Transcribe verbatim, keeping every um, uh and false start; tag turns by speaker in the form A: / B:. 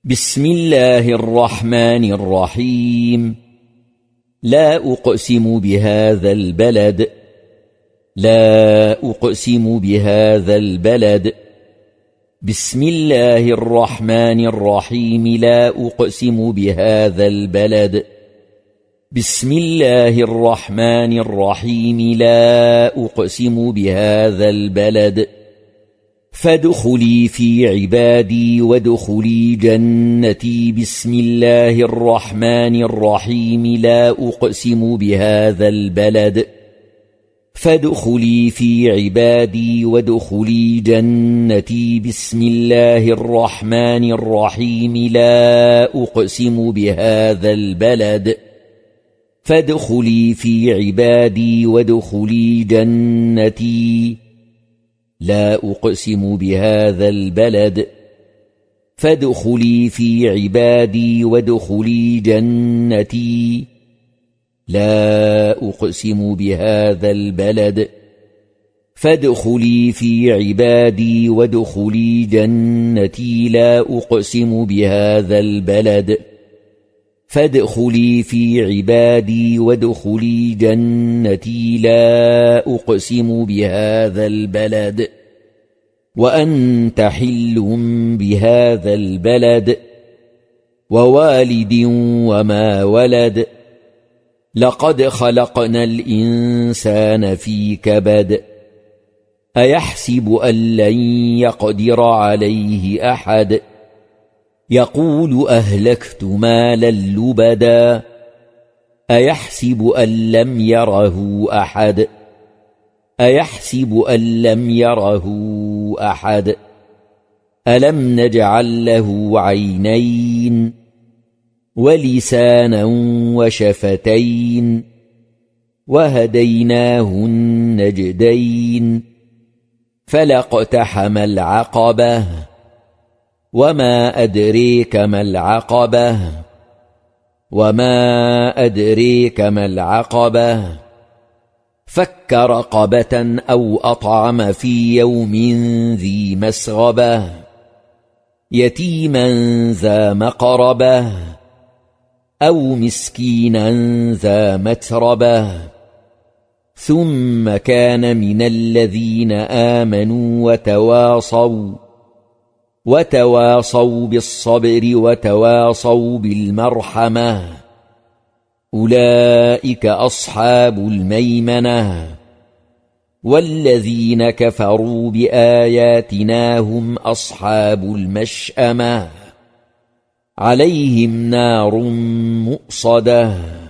A: بسم الله الرحمن الرحيم. لا أقسم بهذا البلد. لا أقسم بهذا البلد. بسم الله الرحمن الرحيم. لا أقسم بهذا البلد. بسم الله الرحمن الرحيم. لا أقسم بهذا البلد. فادخلي في عبادي وادخلي جنتي. بسم الله الرحمن الرحيم. لا أقسم بهذا البلد. فادخلي في عبادي وادخلي جنتي. بسم الله الرحمن الرحيم. لا أقسم بهذا البلد. فادخلي في عبادي وادخلي جنتي. لا أقسم بهذا البلد. فادخلي في عبادي وادخلي جنتي. لا أقسم بهذا البلد. فادخلي في عبادي وادخلي جنتي. لا أقسم بهذا البلد. فادخلي في عبادي وادخلي جنتي. لا أقسم بهذا البلد. وأنت حل بهذا البلد. ووالد وما ولد. لقد خلقنا الإنسان في كبد. أيحسب أن لن يقدر عليه أحد. يقول أهلكت مالا لبدا. أيحسب أن لم يره أحد. أيحسب أن لم يره أحد. ألم نجعل له عينين ولسانا وشفتين وهديناه النجدين. فلاقتحم العقبة. وما أدريك ما العقبة. وما أدريك ما العقبة. فك رقبة أو أطعم في يوم ذي مسغبة. يتيما ذا مقربة أو مسكينا ذا متربة. ثم كان من الذين آمنوا وتواصوا وتواصوا بالصبر وتواصوا بالمرحمة. أولئك أصحاب الميمنة. والذين كفروا بآياتنا هم أصحاب المشأمة. عليهم نار مؤصدة.